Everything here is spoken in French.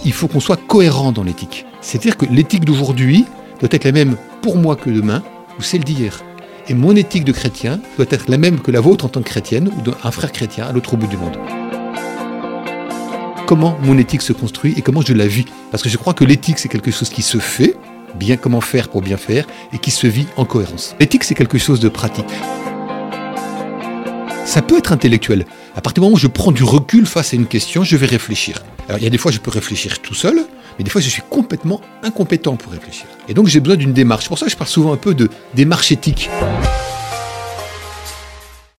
il faut qu'on soit cohérent dans l'éthique. C'est-à-dire que l'éthique d'aujourd'hui doit être la même pour moi que demain, ou celle d'hier. Et mon éthique de chrétien doit être la même que la vôtre en tant que chrétienne, ou d'un frère chrétien à l'autre bout du monde. Comment mon éthique se construit et comment je la vis. Parce que je crois que l'éthique, c'est quelque chose qui se fait, bien comment faire pour bien faire, et qui se vit en cohérence. L'éthique, c'est quelque chose de pratique. Ça peut être intellectuel. À partir du moment où je prends du recul face à une question, je vais réfléchir. Alors, il y a des fois, je peux réfléchir tout seul, mais des fois, je suis complètement incompétent pour réfléchir. Et donc, j'ai besoin d'une démarche. C'est pour ça que je parle souvent un peu de démarche éthique.